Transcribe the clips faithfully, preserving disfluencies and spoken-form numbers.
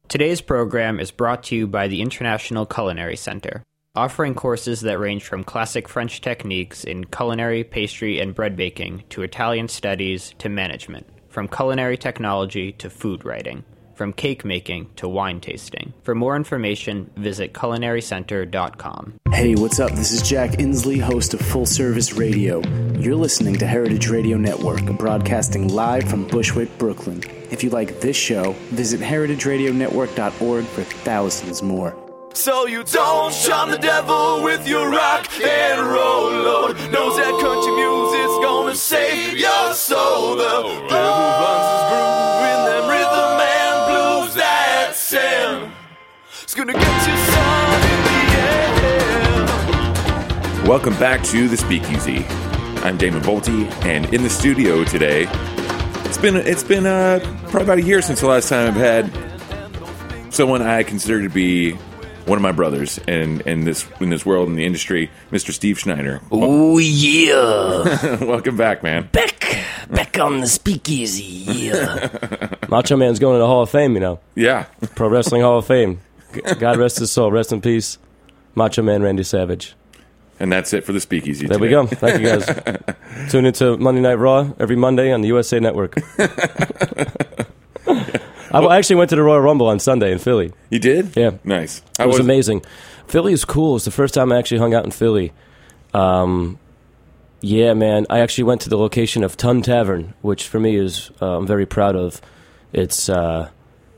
Today's program is brought to you by the International Culinary Center, offering courses that range from classic French techniques in culinary, pastry, and bread baking to Italian studies to management, from culinary technology to food writing, from cake making to wine tasting. For more information, visit culinary center dot com. Hey, what's up? This is Jack Inslee, host of Full Service Radio. You're listening to Heritage Radio Network, broadcasting live from Bushwick, Brooklyn. If you like this show, visit heritage radio network dot org for thousands more. So you don't shun the devil with your rock and roll, Lord knows that country music's gonna save your soul. The devil runs his groove in them rhythm and blues that sound. It's gonna get you some in the air. Welcome back to The Speakeasy. I'm Damon Bolte, and in the studio today, it's been it's been uh, probably about a year since the last time I've had someone I consider to be one of my brothers in, in this in this world, in the industry, Mister Steve Schneider. Oh, yeah. Welcome back, man. Back. Back on the Speakeasy, yeah. Macho Man's going to the Hall of Fame, you know. Yeah. Pro Wrestling Hall of Fame. God rest his soul. Rest in peace. Macho Man Randy Savage. And that's it for the Speakeasy There today. we go. Thank you, guys. Tune into Monday Night Raw every Monday on the U S A Network. I actually went to the Royal Rumble on Sunday in Philly. You did? Yeah. Nice. It was, was amazing. Philly is cool. It's the first time I actually hung out in Philly. Um, yeah, man. I actually went to the location of Tun Tavern, which for me is uh, I'm very proud of. It's uh,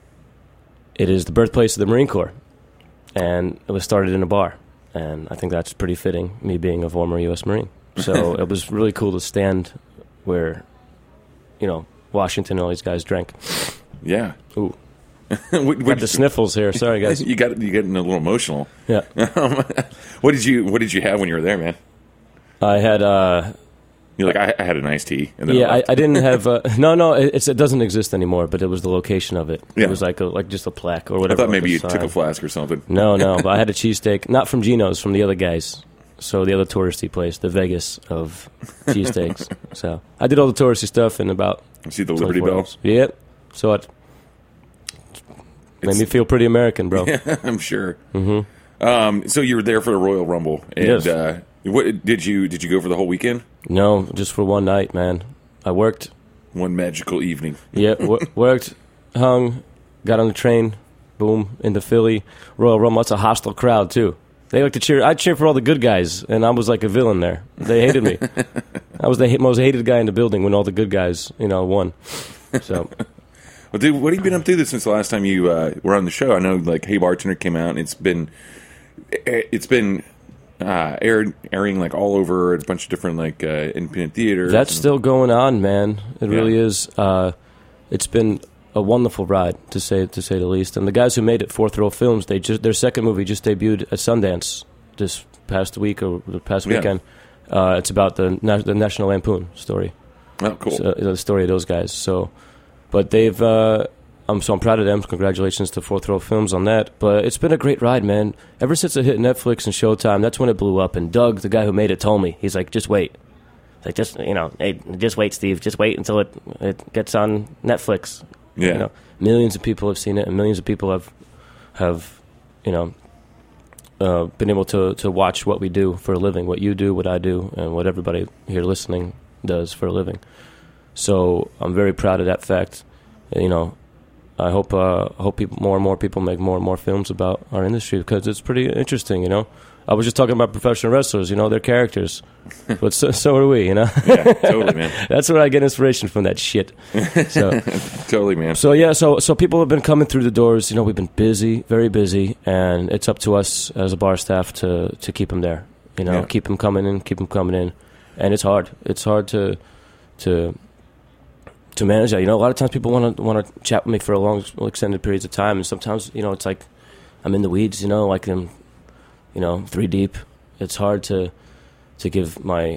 it is the birthplace of the Marine Corps, and it was started in a bar. And I think that's pretty fitting, me being a former U S Marine. So it was really cool to stand where, you know, Washington and all these guys drank. Yeah. Ooh. what, got the sniffles here. Sorry, guys. You got you getting a little emotional. Yeah. Um, what did you What did you have when you were there, man? I had. Uh, You're like I, I had an iced tea. And then yeah, I, I, I didn't have. Uh, no, no, it, it's, it doesn't exist anymore. But it was the location of it. Yeah. It was like a, like just a plaque or I whatever. thought maybe like you sign. took a flask or something. No, no, but I had a cheesesteak, not from Gino's, from the other guys. So the other touristy place, the Vegas of cheesesteaks. So I did all the touristy stuff in about. See the Liberty Bell. Hours. Yep. So it made It's, me feel pretty American, bro. Yeah, I'm sure. Mm-hmm. Um, so you were there for the Royal Rumble, and Yes. uh, what did you did you go for the whole weekend? No, just for one night, man. I worked. One magical evening. Yeah, w- worked, hung, got on the train, boom, into Philly. Royal Rumble. It's a hostile crowd too. They like to cheer. I cheer for all the good guys, and I was like a villain there. They hated me. I was the ha- most hated guy in the building when all the good guys, you know, won. So, Well, dude, what have you been up to since the last time you uh, were on the show? I know, like, Hey Bartender came out, and it's been it's been uh, aired, airing like all over a bunch of different like uh, independent theaters. that's and, still going on, man. It Yeah. really is. Uh, it's been a wonderful ride, to say to say the least. And the guys who made it, Fourth Row Films, they just their second movie just debuted at Sundance this past week or the past Yeah. weekend. Uh, it's about the Na- the National Lampoon story. Oh, cool. So, the story of those guys. So, but they've. Uh, I'm so I'm proud of them. Congratulations to Fourth Row Films on that. But it's been a great ride, man. Ever since it hit Netflix and Showtime, that's when it blew up. And Doug, the guy who made it, told me, he's like, just wait. Like, just you know, hey, just wait, Steve. Just wait until it it gets on Netflix. Yeah. You know, millions of people have seen it, and millions of people have have you know uh, been able to to watch what we do for a living, what you do, what I do, and what everybody here listening does for a living. So I'm very proud of that fact. You know, I hope uh, I hope people, more and more people make more and more films about our industry because it's pretty interesting. You know, I was just talking about professional wrestlers. You know, they're characters, but so, so are we. You know, Yeah, totally, man. that's where I get inspiration from. That shit. So. Totally, man. So yeah, so so people have been coming through the doors. You know, we've been busy, very busy, and it's up to us as a bar staff to to keep them there. You know, Yeah. keep them coming in, keep them coming in, and it's hard. It's hard to to to manage that. You know, a lot of times people want to want to chat with me for a long, extended periods of time, and sometimes you know it's like I'm in the weeds. You know, like I'm, you know, three deep. It's hard to to give my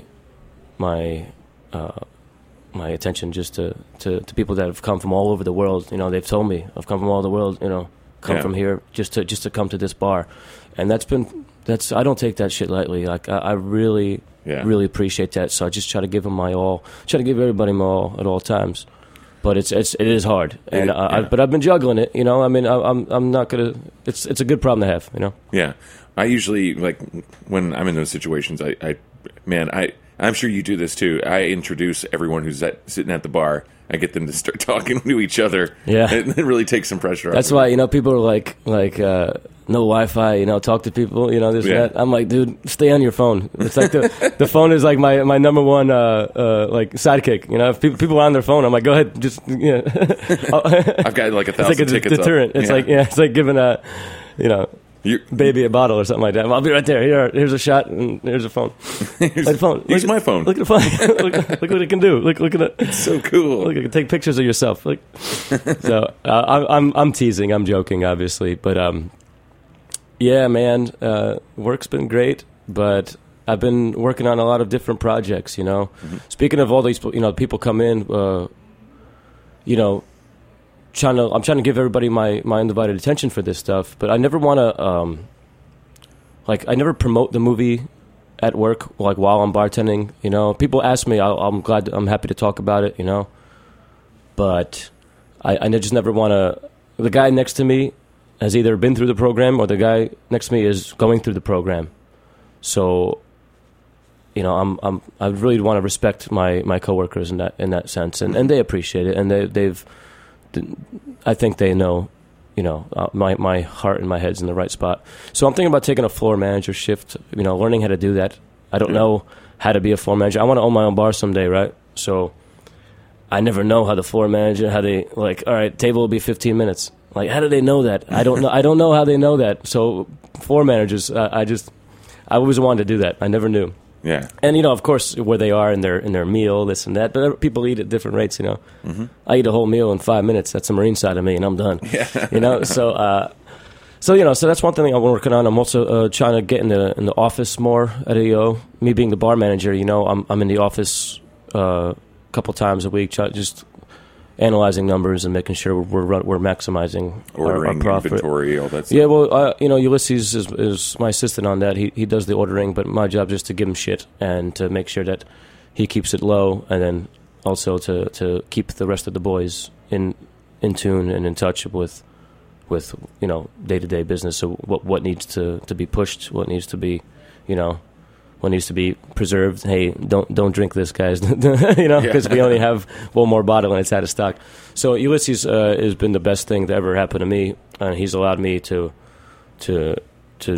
my. Uh, my attention just to, to, to people that have come from all over the world. You know, they've told me I've come from all over the world, you know, come Yeah. from here just to just to come to this bar. And that's been that's I don't take that shit lightly. Like I, I really Yeah. really appreciate that. So I just try to give them my all. Try to give everybody my all at all times. but it's it's it is hard, and It- uh, I, yeah. but I've been juggling it. You know, I mean, I, I'm I'm not gonna. It's it's a good problem to have. You know. Yeah, I usually like when I'm in those situations. I, I man, I I'm sure you do this too. I introduce everyone who's at, sitting at the bar. I get them to start talking to each other. Yeah. it, it really takes some pressure off. That's of why it. you know people are like like uh, no Wi-Fi. You know, talk to people. You know this Yeah. and that. I'm like, dude, stay on your phone. It's like the the phone is like my, my number one uh, uh, like sidekick. You know, if people people are on their phone, I'm like, go ahead, just yeah. I've got like a It's thousand like a tickets. deterrent. Up. It's like yeah, it's like giving a you know You- baby a bottle or something like that. I'll be right there. Here, here's a shot, and here's a phone. here's, Like the phone. here's Look my at- phone. Look at the phone. look, look what it can do. Look, look at it. so cool. Look, you can take pictures of yourself. Look. So uh, I'm, I'm, I'm teasing. I'm joking, obviously, but um, yeah, man, uh, work's been great, but I've been working on a lot of different projects. You know, Mm-hmm. speaking of all these, you know, people come in, uh, you know, trying to. I'm trying to give everybody my my undivided attention for this stuff, but I never want to, um, like, I never promote the movie at work, like while I'm bartending. You know, people ask me, I'll, I'm glad, I'm happy to talk about it. You know, but I, I just never want to. The guy next to me has either been through the program or the guy next to me is going through the program. So, you know, I'm I'm I really want to respect my, my coworkers in that in that sense, and, and they appreciate it, and they they've, I think they know, you know, uh, my my heart and my head's in the right spot. So I'm thinking about taking a floor manager shift, you know, learning how to do that. I don't know how to be a floor manager. I want to own my own bar someday, right? So I never know how the floor manager, how they like. All right, table will be fifteen minutes. Like, how do they know that? I don't know. I don't know how they know that. So floor managers, uh, I just, I always wanted to do that. I never knew. Yeah. And you know, of course, where they are in their in their meal, this and that. But people eat at different rates. You know, mm-hmm. I eat a whole meal in five minutes. That's the Marine side of me, and I'm done. Yeah. You know, so uh, so you know, so that's one thing I'm working on. I'm also uh, trying to get in the in the office more at A E O. Me being the bar manager, you know, I'm I'm in the office uh, a couple times a week, try, just analyzing numbers and making sure we're we're, we're maximizing Ordering, our, our profit. inventory, all that stuff. Yeah, well, uh, you know, Ulysses is, is my assistant on that. He he does the ordering, but my job is just to give him shit and to make sure that he keeps it low, and then also to, to keep the rest of the boys in in tune and in touch with with you know day to day business. So what what needs to, to be pushed, what needs to be, you know, what needs to be preserved. Hey, don't don't drink this, guys. You know, because Yeah. we only have one more bottle and it's out of stock. So Ulysses uh, has been the best thing that ever happened to me, and he's allowed me to to to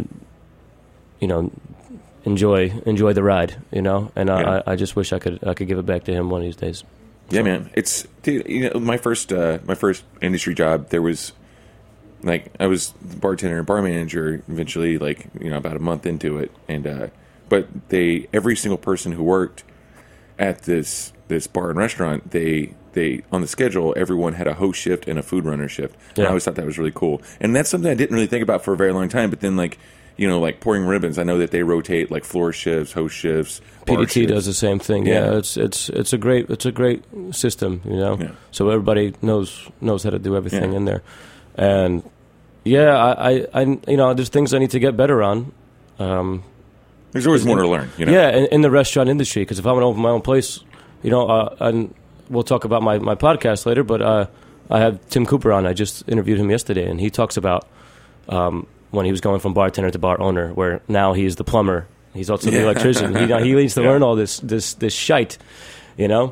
you know enjoy enjoy the ride. You know, and Yeah. I, I just wish I could I could give it back to him one of these days. Yeah, man. It's dude. You know, my first uh, my first industry job. There was like I was bartender and bar manager. Eventually, like you know, about a month into it, and uh, but they every single person who worked at this this bar and restaurant, they they on the schedule, everyone had a host shift and a food runner shift. And Yeah. I always thought that was really cool, and that's something I didn't really think about for a very long time. But then, like you know, like pouring ribbons, I know that they rotate like floor shifts, host shifts. P bar D T shifts. does the same thing. Yeah. Yeah, it's it's it's a great it's a great system, you know. Yeah. So everybody knows knows how to do everything Yeah. in there, and yeah, I, I, I you know there's things I need to get better on. Um, There's always more to learn, you know. Yeah, in, in the restaurant industry, because if I'm going to open my own place, you know, uh, and we'll talk about my, my podcast later, but uh, I have Tim Cooper on. I just interviewed him yesterday, and he talks about um, when he was going from bartender to bar owner, where now he's the plumber. He's also the Yeah. electrician. He, he needs to Yeah. learn all this, this, this shite, you know?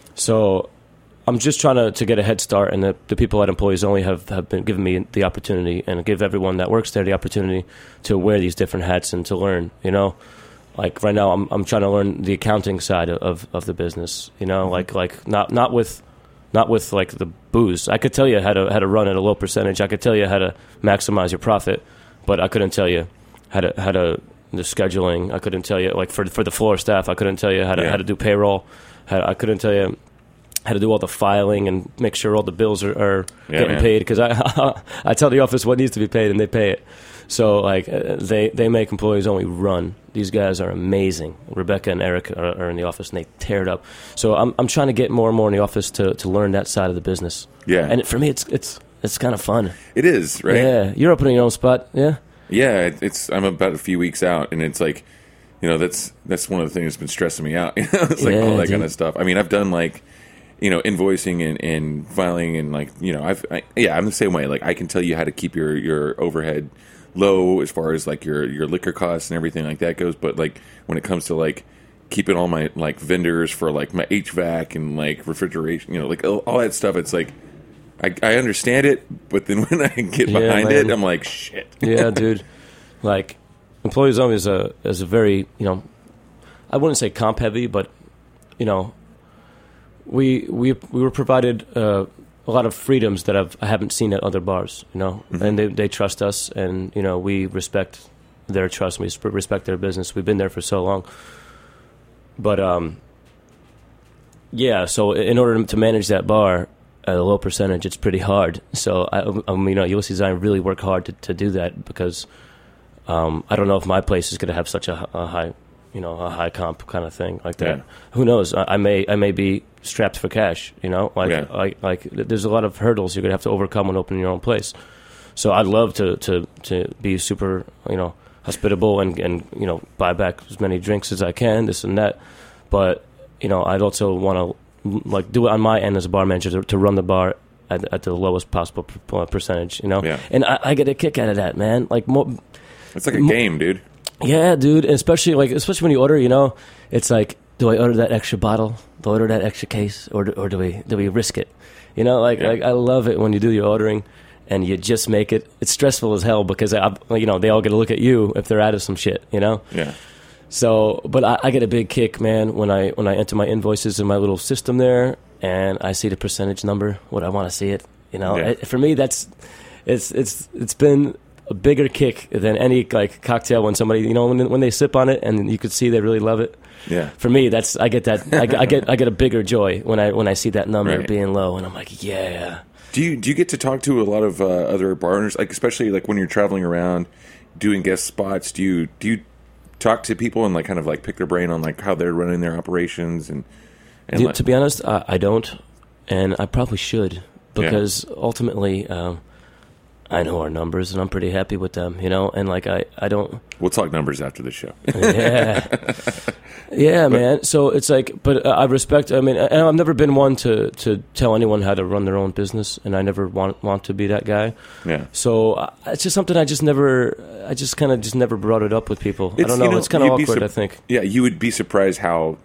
So I'm just trying to, to get a head start, and the, the people at Employees Only have, have been giving me the opportunity and give everyone that works there the opportunity to wear these different hats and to learn, you know? Like right now, I'm I'm trying to learn the accounting side of, of the business, you know, like like not not with not with like the booze. I could tell you how to how to run at a low percentage. I could tell you how to maximize your profit, but I couldn't tell you how to how to the scheduling. I couldn't tell you like for for the floor staff. I couldn't tell you how to Yeah. how to do payroll. How, I couldn't tell you how to do all the filing and make sure all the bills are, are Yeah, getting man. paid, because I I tell the office what needs to be paid and they pay it. So like uh, they they make Employees Only run. These guys are amazing. Rebecca and Eric are, are in the office and they tear it up. So I'm I'm trying to get more and more in the office to, to learn that side of the business. Yeah. And for me, it's it's it's kind of fun. It is, right? Yeah, you're opening your own spot. Yeah. Yeah, it- it's. I'm about a few weeks out, and it's like, you know, that's that's one of the things that's been stressing me out. You know, it's like Yeah, all that dude. kind of stuff. I mean, I've done like, you know, invoicing and, and filing and like, you know, I've, I, yeah, I'm the same way. Like I can tell you how to keep your, your overhead low as far as like your, your liquor costs and everything like that goes. But like when it comes to like keeping all my like vendors for like my H V A C and like refrigeration, you know, like all, all that stuff, it's like, I, I understand it, but then when I get Yeah, behind man. it, I'm like, shit. Yeah, dude. Like, Employees Only is a is a very, you know, I wouldn't say comp heavy, but you know, we we we were provided uh, a lot of freedoms that I've I haven't seen at other bars, you know, Mhm. and they they trust us, and you know we respect their trust, we sp- respect their business. We've been there for so long, but um, yeah. So in order to manage that bar at a low percentage, it's pretty hard. So I, I mean, you know, Ulysses and I really work hard to, to do that because um, I don't know if my place is going to have such a, a high, you know, a high comp kind of thing like that. Yeah. Who knows? I, I may I may be strapped for cash. You know, like Yeah. like like there's a lot of hurdles you're going to have to overcome when opening your own place. So I'd love to to to be super, you know, hospitable and and you know buy back as many drinks as I can, this and that. But you know, I'd also want to like do it on my end as a bar manager to, to run the bar at, at the lowest possible per- percentage, you know. Yeah. And I, I get a kick out of that, man. Like more, It's like a game, dude. yeah, dude. And especially like especially when you order, you know, it's like, do I order that extra bottle? Do I order that extra case, or do, or do we do we risk it? You know, like Yeah. like I love it when you do your ordering and you just make it. It's stressful as hell because I, you know they all get to look at you if they're out of some shit, you know. Yeah. So, but I, I get a big kick, man, when I when I enter my invoices in my little system there, and I see the percentage number, what I want to see it. You know, Yeah. it, for me, that's it's it's it's been a bigger kick than any like cocktail when somebody, you know, when when they sip on it and you could see they really love it. Yeah. For me, that's I get that I, I get I get a bigger joy when I when I see that number Right. being low, and I'm like, yeah. Do you do you get to talk to a lot of uh, other bar owners, like especially like when you're traveling around doing guest spots? Do you do you talk to people and like kind of like pick their brain on like how they're running their operations and and Yeah, like, to be honest, I, I don't, and I probably should because ultimately, um, I know our numbers and I'm pretty happy with them, you know. And like I, I don't. we'll talk numbers after the show. Yeah, yeah, man. So it's like, but uh, I respect. I mean, and I've never been one to to tell anyone how to run their own business, and I never want want to be that guy. Yeah. So uh, it's just something I just never. I just kind of just never brought it up with people. I It's, don't know. you know, It's kind of you'd be awkward. sup- I think. Yeah, you would be surprised how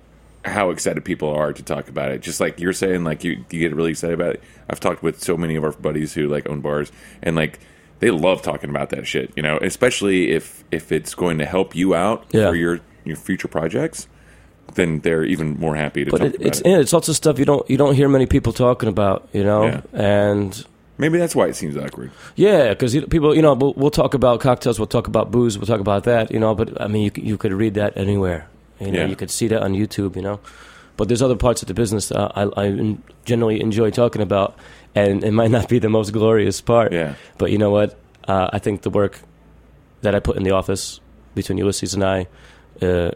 how excited people are to talk about it. Just like you're saying, like you you get really excited about it. I've talked with so many of our buddies who like own bars, and like they love talking about that shit. You know, especially if if it's going to help you out Yeah. for your your future projects, then they're even more happy to But talk it, about it's it. yeah, it's also stuff you don't you don't hear many people talking about, you know. Yeah. And Maybe that's why it seems awkward. yeah, because people, you know, we'll, we'll talk about cocktails, we'll talk about booze, we'll talk about that, you know. But I mean, you c- you could read that anywhere, you know. Yeah. You could see that on YouTube, you know. But there's other parts of the business that I, I en- generally enjoy talking about, and it might not be the most glorious part. Yeah. But you know what? Uh, I think the work that I put in the office between Ulysses and I, uh,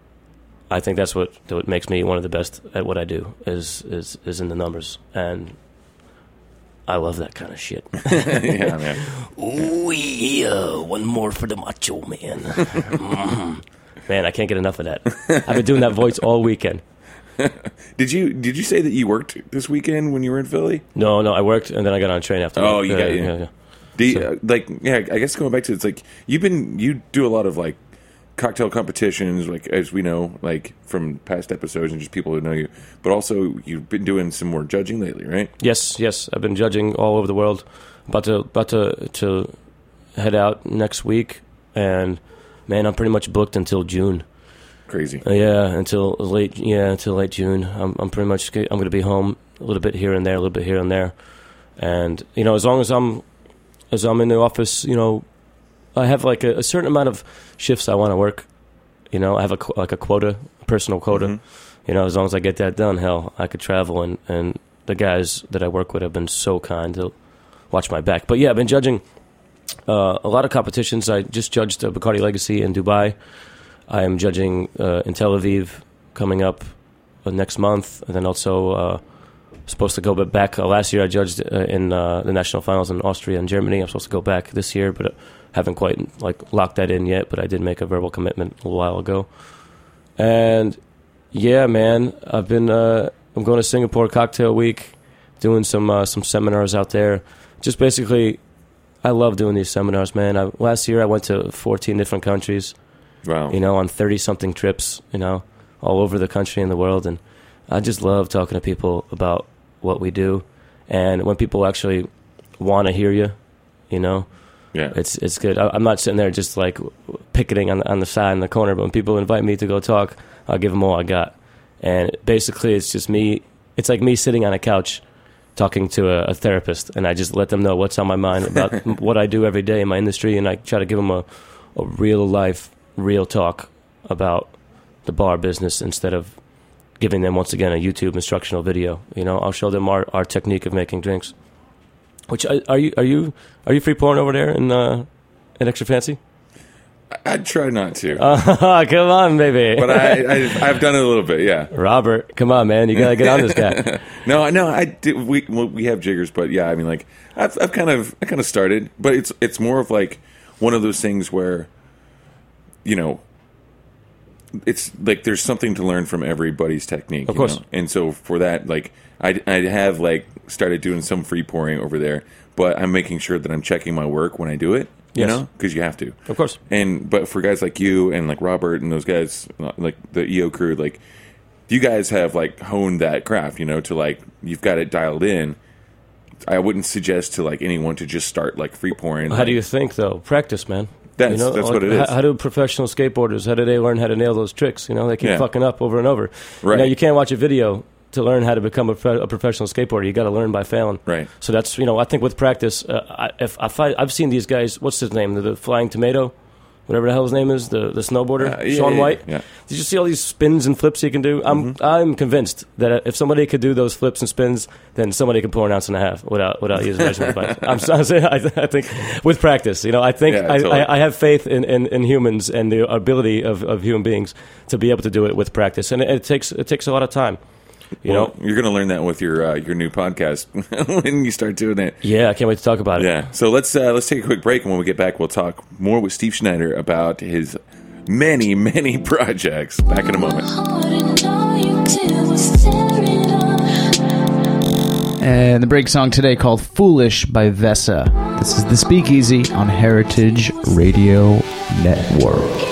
I think that's what that what makes me one of the best at what I do is is is in the numbers, and I love that kind of shit. Yeah, man. Ooh, yeah. One more for the macho man. Man, I can't get enough of that. I've been doing that voice all weekend. Did you did you say that you worked this weekend when you were in Philly? No, no, I worked and then I got on a train after. Oh, that. you Uh, got- yeah. yeah, yeah. Do you, So- uh, like yeah, I guess going back to it's like you've been you do a lot of like cocktail competitions, like as we know, like from past episodes and just people who know you. But also you've been doing some more judging lately, right? Yes, yes. I've been judging all over the world. About to about to to head out next week, and man, I'm pretty much booked until June. Crazy. Uh, yeah, until late. Yeah, until late June. I'm I'm pretty much I'm going to be home a little bit here and there, a little bit here and there, and you know, as long as I'm as I'm in the office, you know, I have like a, a certain amount of shifts I want to work. You know, I have a qu- like a quota, a personal quota. Mhm. You know, as long as I get that done, hell, I could travel, and and the guys that I work with have been so kind to watch my back. But yeah, I've been judging uh, a lot of competitions. I just judged uh, Bacardi Legacy in Dubai. I am judging uh, in Tel Aviv coming up uh, next month, and then also uh, supposed to go ba- back. Uh, last year I judged uh, in uh, the national finals in Austria and Germany. I'm supposed to go back this year, but uh, haven't quite like locked that in yet. But I did make a verbal commitment a little while ago. And yeah, man, I've been uh, I'm going to Singapore Cocktail Week, doing some uh, some seminars out there. Just basically, I love doing these seminars, man. I, last year I went to fourteen different countries. Wow. You know, on thirty-something trips, you know, all over the country and the world. And I just love talking to people about what we do. And when people actually want to hear you, you know, Yeah. it's it's good. I, I'm not sitting there just like picketing on the, on the side in the corner, but when people invite me to go talk, I'll give them all I got. And basically, it's just me. It's like me sitting on a couch talking to a, a therapist, and I just let them know what's on my mind about what I do every day in my industry, and I try to give them a, a real life, real talk about the bar business instead of giving them, once again, a YouTube instructional video. You know, I'll show them our, our technique of making drinks. Which are you are you are you free pouring over there in uh, in Extra Fancy? I'd try not to. Uh, come on, baby. But I, I, I've done it a little bit, yeah. Robert, come on, man. You got to get on this guy. no, no, I did, we well, we have jiggers, but yeah, I mean, like, I've, I've kind of I kind of started, but it's it's more of like one of those things where, you know, it's like there's something to learn from everybody's technique. Of course. You know? And so for that, like, I I have like started doing some free pouring over there, but I'm making sure that I'm checking my work when I do it. You Yes. know, because you have to. Of course. And but for guys like you and like Robert and those guys, like the E O crew, like you guys have like honed that craft. You know, to like you've got it dialed in. I wouldn't suggest to like anyone to just start like free pouring. How like, do you think, though? Practice, man. That's- you know, that's like, what it is. How, how do professional skateboarders, how do they learn how to nail those tricks? You know, they keep Yeah. fucking up over and over. Right. You know, you can't watch a video to learn how to become a, pro- a professional skateboarder. You got to learn by failing. Right. So that's, you know, I think with practice, uh, I, if, if I, I've seen these guys, what's his name? The, the Flying Tomato? Whatever the hell his name is, the, the snowboarder, Uh, yeah, Shaun yeah, White. yeah. Did you see all these spins and flips he can do? I'm Mm-hmm. I'm convinced that if somebody could do those flips and spins, then somebody can pour an ounce and a half without without using measurement device. I'm, I'm saying, I, I think with practice, you know, I think Yeah, I, totally. I, I have faith in, in, in humans and the ability of, of human beings to be able to do it with practice, and it, it takes it takes a lot of time. You well, know, you're going to learn that with your uh, your new podcast when you start doing it. yeah, I can't wait to talk about it. Yeah. So let's uh, let's take a quick break, and when we get back, we'll talk more with Steve Schneider about his many many projects. Back in a moment. And the break song today called Foolish by Vessa. This is The Speakeasy on Heritage Radio Network.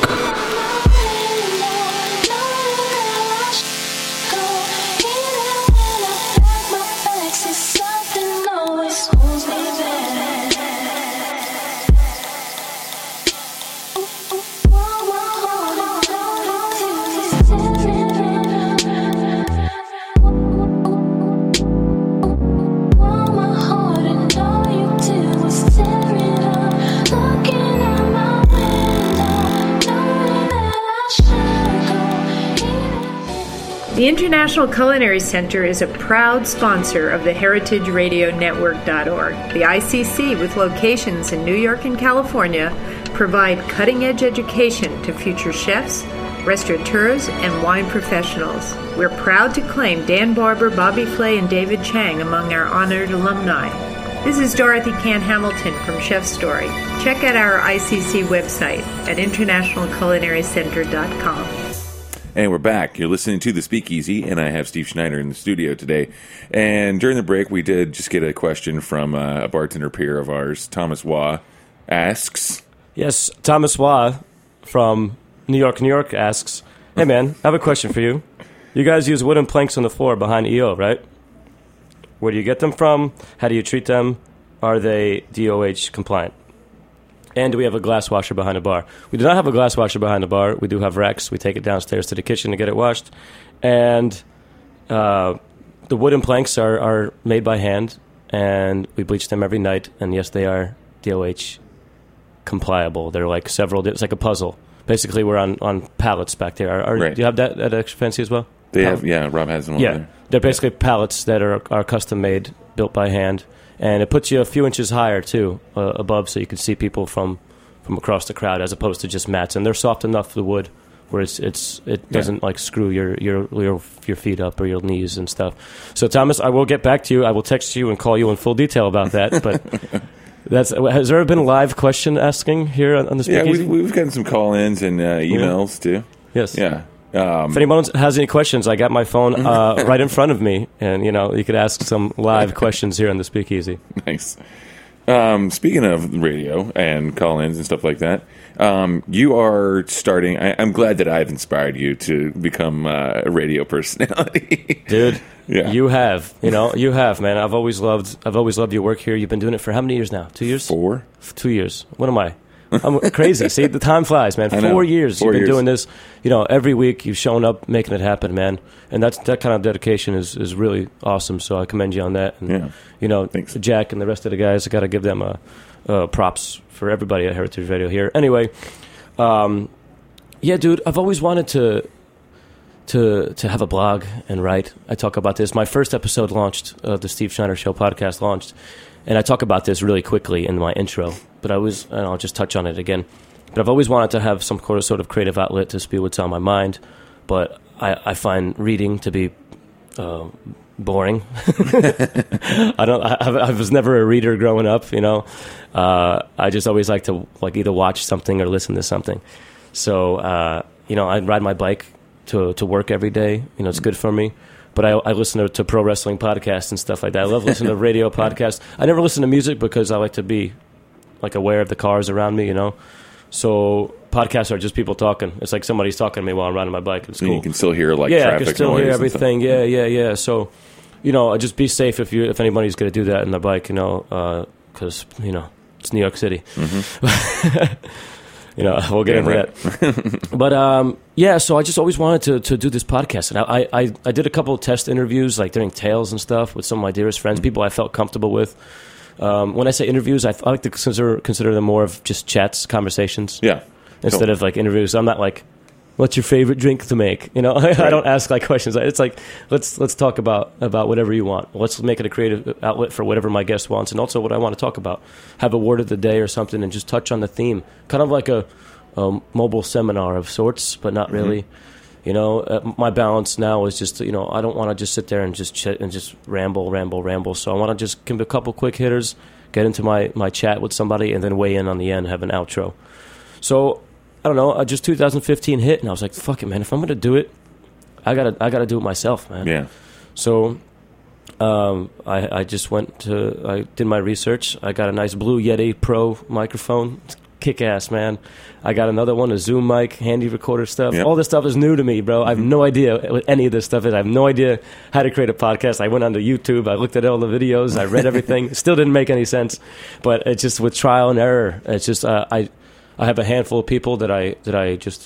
The International Culinary Center is a proud sponsor of the Heritage Radio Network dot org. The I C C, with locations in New York and California, provide cutting-edge education to future chefs, restaurateurs, and wine professionals. We're proud to claim Dan Barber, Bobby Flay, and David Chang among our honored alumni. This is Dorothy Can Hamilton from Chef Story. Check out our I C C website at International Culinary Center dot com. And we're back. You're listening to The Speakeasy, and I have Steve Schneider in the studio today. And during the break, we did just get a question from uh, a bartender peer of ours, Thomas Waugh, asks... Yes, Thomas Waugh from New York, New York asks, hey man, I have a question for you. You guys use wooden planks on the floor behind E O, right? Where do you get them from? How do you treat them? Are they D O H compliant? And do we have a glass washer behind the bar? We do not have a glass washer behind the bar. We do have racks. We take it downstairs to the kitchen to get it washed. And uh, the wooden planks are, are made by hand, and we bleach them every night. And yes, they are D O H compliable. They're like several, it's like a puzzle. Basically, we're on, on pallets back there. Are, are, Right. Do you have that at Extra Fancy as well? They Pallet? have, yeah, Rob has one Yeah, there. they're basically pallets that are are custom made, built by hand, and it puts you a few inches higher too, uh, above, so you can see people from, from across the crowd, as opposed to just mats. And they're soft enough, the wood, where it's it's it doesn't like screw your, your your your feet up or your knees and stuff. So Thomas, I will get back to you. I will text you and call you in full detail about that. But that's has there ever been a live question asking here on, on the Yeah, Speakeasy? we've, we've gotten some call-ins and uh, emails, too. Yes. Yeah. Um, if anyone has any questions, I got my phone uh, right in front of me, and you know you could ask some live questions here on the Speakeasy. Nice. Um, speaking of radio and call-ins and stuff like that, um, you are starting. I, I'm glad that I've inspired you to become uh, a radio personality, dude. Yeah. You have, you know, you have, man. I've always loved, I've always loved your work here. You've been doing it for how many years now? Two years? Four. Two years. What am I? I'm crazy. See, the time flies, man. I Four know. years Four you've been years. doing this. You know, every week you've shown up, making it happen, man. And that's that kind of dedication is, is really awesome. So I commend you on that. And, Yeah. you know, Thanks. Jack and the rest of the guys, I got to give them uh, uh, props for everybody at Heritage Radio here. Anyway, um, yeah, dude, I've always wanted to. To to have a blog and write. I talk about this. My first episode launched, uh, the Steve Schneider Show podcast launched, and I talk about this really quickly in my intro. But I was, and I'll just touch on it again. But I've always wanted to have some sort of, sort of creative outlet to spew what's on my mind. But I, I find reading to be uh, boring. I don't. I, I was never a reader growing up. You know, uh, I just always like to like either watch something or listen to something. So uh, you know, I ride my bike to to work every day. You know, it's good for me. But I, I listen to, to pro wrestling podcasts and stuff like that. I love listening to radio podcasts. I never listen to music because I like to be like aware of the cars around me, you know. So podcasts are just people talking. It's like somebody's talking to me while I'm riding my bike. It's And cool. you can still hear like yeah, traffic I can still noise hear and everything. stuff. Yeah, yeah, yeah. So, you know, just be safe if you if anybody's going to do that in their bike, you know, because uh, you know it's New York City. Mm-hmm. You know, we'll get Yeah, into right. that. But, um, yeah, so I just always wanted to, to do this podcast. And I, I, I did a couple of test interviews, like during Tales and stuff, with some of my dearest friends, Mm-hmm. people I felt comfortable with. Um, when I say interviews, I, I like to consider, consider them more of just chats, conversations. Yeah. Instead Cool. of, like, interviews. I'm not like, what's your favorite drink to make? You know, I don't ask, like, questions. It's like, let's let's talk about, about whatever you want. Let's make it a creative outlet for whatever my guest wants and also what I want to talk about. Have a word of the day or something and just touch on the theme. Kind of like a... a mobile seminar of sorts, but not really. Mm-hmm. You know, uh, my balance now is just, you know, I don't want to just sit there and just ch- and just ramble, ramble, ramble. So I want to just give a couple quick hitters, get into my, my chat with somebody, and then weigh in on the end, have an outro. So, I don't know, uh, just two thousand fifteen hit, and I was like, fuck it, man, if I'm going to do it, I got to I gotta do it myself, man. Yeah. So... Um, I, I just went to, I did my research. I got a nice Blue Yeti Pro microphone. It's kick-ass, man. I got another one, a Zoom mic, handy recorder stuff. Yep. All this stuff is new to me, bro. I have no idea what any of this stuff is. I have no idea how to create a podcast. I went onto YouTube. I looked at all the videos. I read everything. It still didn't make any sense. But it's just with trial and error. It's just, uh, I I have a handful of people that I that I just...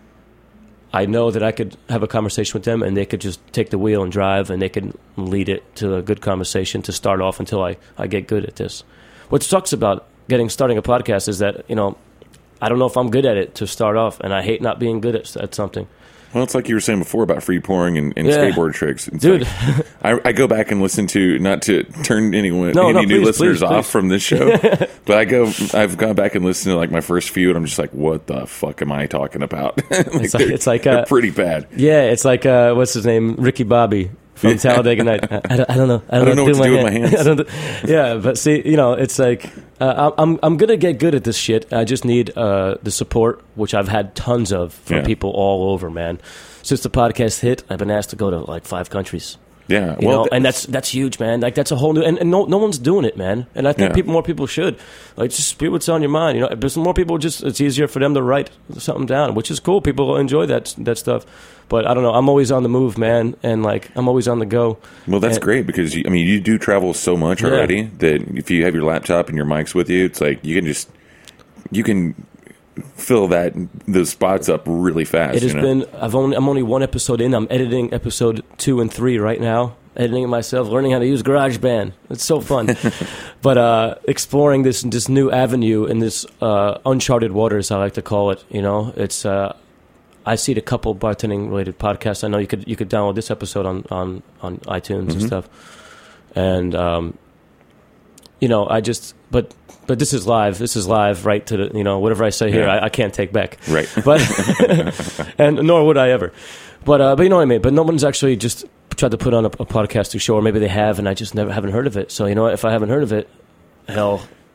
I know that I could have a conversation with them and they could just take the wheel and drive and they could lead it to a good conversation to start off until I, I get good at this. What sucks about getting starting a podcast is that, you know, I don't know if I'm good at it to start off, and I hate not being good at, at something. Well, it's like you were saying before about free pouring and, and Yeah. skateboard tricks. It's Dude. like, I, I go back and listen to, not to turn anyone, No, any no, new please, listeners please, off please. from this show, but I go, I've gone back and listened to like my first few, and I'm just like, what the fuck am I talking about? like It's like- they're, it's like, they're uh, pretty bad. Yeah, it's like, uh, what's his name? Ricky Bobby from Talladega Night. I, I, don't, I don't know. I don't, I don't know do what to do with my hand- hands. I don't do- yeah, but see, you know, it's like, uh, I'm I'm going to get good at this shit. I just need uh, the support, which I've had tons of from Yeah. people all over, man. Since the podcast hit, I've been asked to go to like five countries. Yeah. You Well, know, and that's that's huge, man. Like that's a whole new, and, and no no one's doing it, man. And I think Yeah. people, more people should, like, just speak what's on your mind. You know, but some more people just, it's easier for them to write something down, which is cool. People enjoy that that stuff. But I don't know. I'm always on the move, man, and like I'm always on the go. Well, that's And- great because you, I mean you do travel so much Yeah. already that if you have your laptop and your mics with you, it's like you can just you can fill that those spots up really fast. It has you know? been. I've only. I'm only one episode in. I'm editing episode two and three right now. Editing it myself, learning how to use GarageBand. It's so fun. But uh, exploring this this new avenue in this uh, uncharted waters, I like to call it. You know, it's. Uh, I see a couple bartending related podcasts. I know you could you could download this episode on on, on iTunes and stuff. And um, you know, I just but. But this is live. This is live, right to the, you know, whatever I say here, Yeah. I, I can't take back. Right. But, and nor would I ever. But, uh, but you know what I mean? But no one's actually just tried to put on a, a podcasting show, or maybe they have, and I just never haven't heard of it. So, you know what? If I haven't heard of it, hell,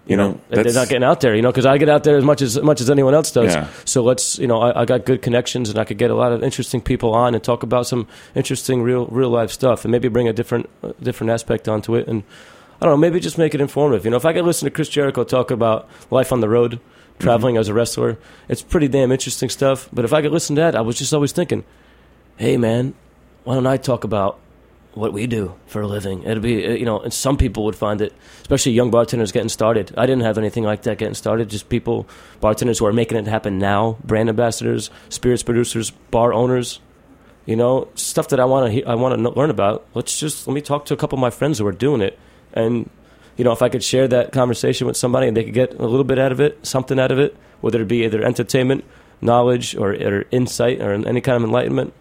You, You know, know, they're that's- not getting out there. You know, because I get out there as much as, as much as anyone else does. Yeah. So let's, you know, I, I got good connections, and I could get a lot of interesting people on and talk about some interesting real real life stuff, and maybe bring a different uh, different aspect onto it, and I don't know, maybe just make it informative. You know, if I could listen to Chris Jericho talk about life on the road, traveling Mm-hmm. as a wrestler, it's pretty damn interesting stuff. But if I could listen to that, I was just always thinking, hey man, why don't I talk about what we do for a living? It'd be, you know, and some people would find it, especially young bartenders getting started. I didn't have anything like that getting started. Just people, bartenders who are making it happen now, brand ambassadors, spirits producers, bar owners. You know, stuff that I want to I want to learn about. Let's just let me talk to a couple of my friends who are doing it, and you know, if I could share that conversation with somebody and they could get a little bit out of it, something out of it, whether it be either entertainment, knowledge, or, or insight, or any kind of enlightenment,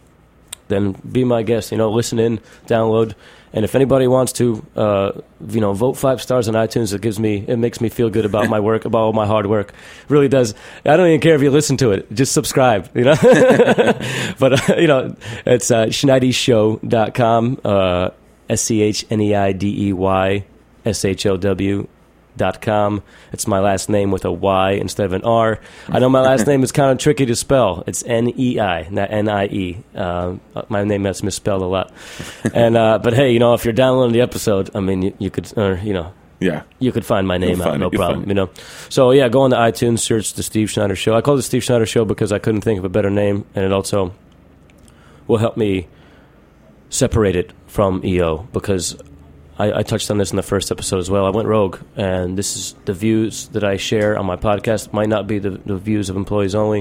then be my guest. You know, listen in, download, and if anybody wants to, uh, you know, vote five stars on iTunes, it gives me, it makes me feel good about my work, about all my hard work. It really does. I don't even care if you listen to it; just subscribe. You know, but uh, you know, it's uh, schneidey show dot com, uh, S C H N E I D E Y S H O W dot com. It's my last name with a Y instead of an R. I know my last name is kind of tricky to spell. It's N E I, not N I E. Uh, my name gets misspelled a lot. And uh, but hey, you know, if you're downloading the episode, I mean, you, you could, or you know, Yeah. you could find my name You'll out, find no it, you'll problem. find You know, so yeah, go on to iTunes, search the Steve Schneider Show. I call it the Steve Schneider Show because I couldn't think of a better name, and it also will help me separate it from E O, because I, I touched on this in the first episode as well. I went rogue, and this is the views that I share on my podcast. Might not be the, the views of employees only.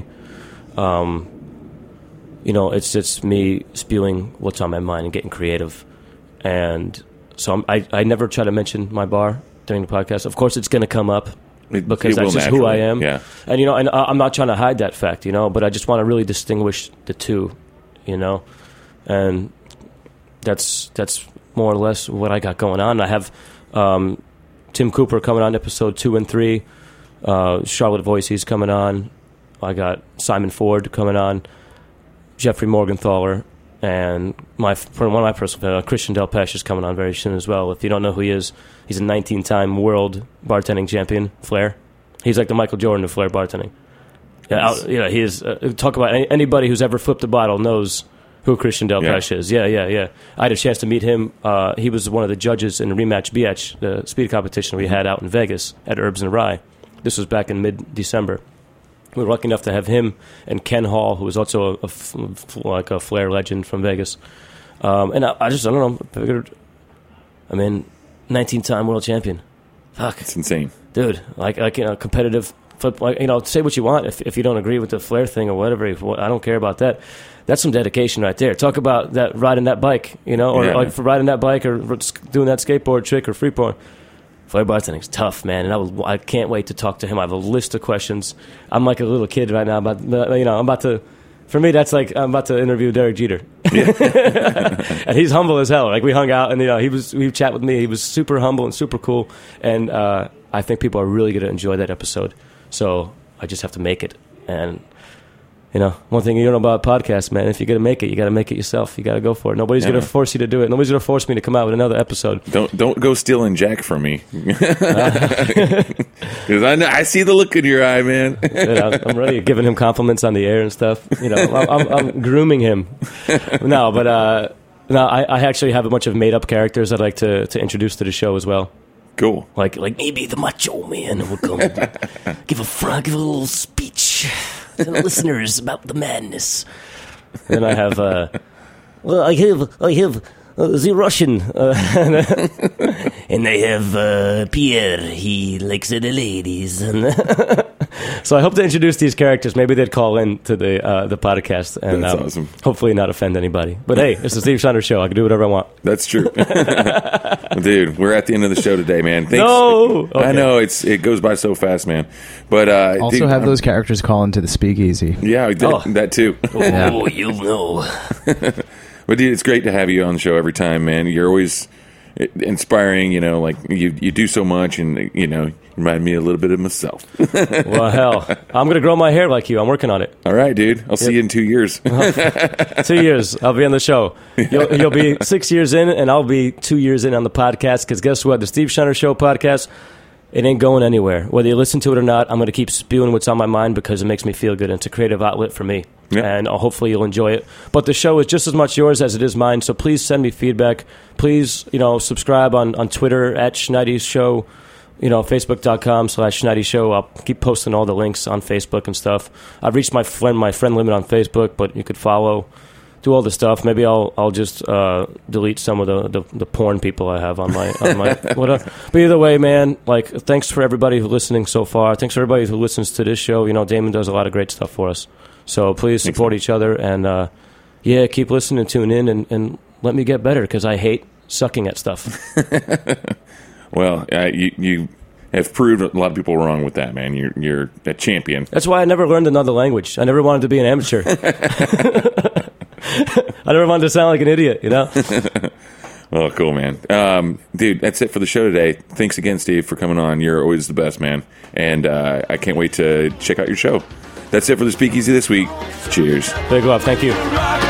Um, you know, it's just me spewing what's on my mind and getting creative. And so I'm, I, I never try to mention my bar during the podcast. Of course, it's going to come up It- because it will that's just who I naturally, am. yeah. And, you know, and I- I'm not trying to hide that fact, you know, but I just want to really distinguish the two, you know. And that's that's more or less what I got going on. I have um, Tim Cooper coming on episode two and three. Uh, Charlotte Voices coming on. I got Simon Ford coming on. Jeffrey Morgenthaler. And my one of my personal uh, Christian Del Pesce is coming on very soon as well. If you don't know who he is, he's a nineteen-time world bartending champion, Flair. He's like the Michael Jordan of Flair bartending. Yeah, Nice. out, yeah, he is. Uh, talk about any, anybody who's ever flipped a bottle knows who Christian Del Yeah. Pesce is. Yeah, yeah, yeah. I had a chance to meet him. Uh, he was one of the judges in the Rematch B H, the speed competition we had out in Vegas at Herbs and Rye. This was back in mid-December. We were lucky enough to have him and Ken Hall, who was also a, a f- f- like a Flair legend from Vegas. Um, and I, I just, I don't know, I figured, I mean, nineteen-time world champion. Fuck. It's insane. Dude, like, like you know, competitive flip, like, you know, say what you want if if you don't agree with the Flair thing or whatever. If, I don't care about that. That's some dedication right there. Talk about that riding that bike, you know, or Yeah. like for riding that bike or doing that skateboard trick or freeboard. Flair bartending's tough, man, and I will, I can't wait to talk to him. I have a list of questions. I'm like a little kid right now, but you know, I'm about to. For me, that's like I'm about to interview Derek Jeter, and he's humble as hell. Like we hung out, and you know, he was we chat with me. He was super humble and super cool, and uh, I think people are really going to enjoy that episode. So I just have to make it, and you know, one thing you don't know about podcasts, man, if you're going to make it, you got to make it yourself. You got to go for it. Nobody's Yeah. going to force you to do it. Nobody's going to force me to come out with another episode. Don't don't go stealing Jack from me. Because I know, I see the look in your eye, man. Dude, I'm, I'm really giving him compliments on the air and stuff. You know, I'm, I'm, I'm grooming him. No, but uh, no, I, I actually have a bunch of made up characters I'd like to, to introduce to the show as well. Cool. Like like Maybe the macho man will come give a fr- give a little speech to the listeners about the madness. then I have uh, Well, I have I have uh, the Russian, uh, and I have uh, Pierre. He likes the ladies. And so I hope to introduce these characters. Maybe they'd call in to the uh, the podcast and That's um, awesome. hopefully not offend anybody. But hey, it's the Steve Schneider Show. I can do whatever I want. That's true. Dude, we're at the end of the show today, man. Thanks. No! I Okay. know, it's it goes by so fast, man. But uh, Also dude, have I'm- those characters call into the speakeasy. Yeah, that, Oh. that too. oh, you'll know. But dude, it's great to have you on the show every time, man. You're always inspiring. You know, like you you do so much, and you know, remind me a little bit of myself. Well, hell, I'm gonna grow my hair like you. I'm working on it. All right, dude. I'll see you in two years. Two years, I'll be on the show. You'll, you'll be six years in, and I'll be two years in on the podcast. Because guess what? The Steve Schneider Show podcast it ain't going anywhere. Whether you listen to it or not, I'm going to keep spewing what's on my mind because it makes me feel good. And it's a creative outlet for me. Yep. And uh, hopefully you'll enjoy it. But the show is just as much yours as it is mine, so please send me feedback. Please, you know, subscribe on, on Twitter at Schneidys Show, you know, facebook.com slash Schneidys Show. I'll keep posting all the links on Facebook and stuff. I've reached my friend my friend limit on Facebook, but you could follow, do all the stuff. Maybe I'll I'll just uh, delete some of the, the, the porn people I have on my on my whatever. But either way, man, like thanks for everybody who's listening so far. Thanks for everybody who listens to this show. You know, Damon does a lot of great stuff for us. So please support each other and uh, yeah, keep listening, tune in, and, and let me get better because I hate sucking at stuff. Well, uh, you you have proved a lot of people wrong with that, man. You're you're a champion. That's why I never learned another language. I never wanted to be an amateur. I never wanted to sound like an idiot, you know? Well, cool, man. Um, dude, that's it for the show today. Thanks again, Steve, for coming on. You're always the best, man. And uh, I can't wait to check out your show. That's it for the Speakeasy this week. Cheers. Big love. Thank you.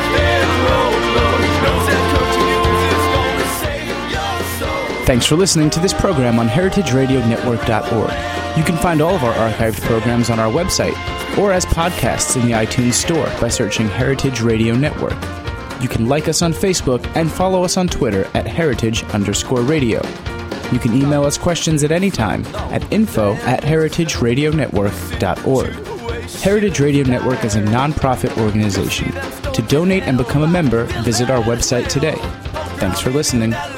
Thanks for listening to this program on heritage radio network dot org. You can find all of our archived programs on our website or as podcasts in the iTunes Store by searching Heritage Radio Network. You can like us on Facebook and follow us on Twitter at heritage underscore radio. You can email us questions at any time at info at heritage radio network dot org. Heritage Radio Network is a non-profit organization. To donate and become a member, visit our website today. Thanks for listening.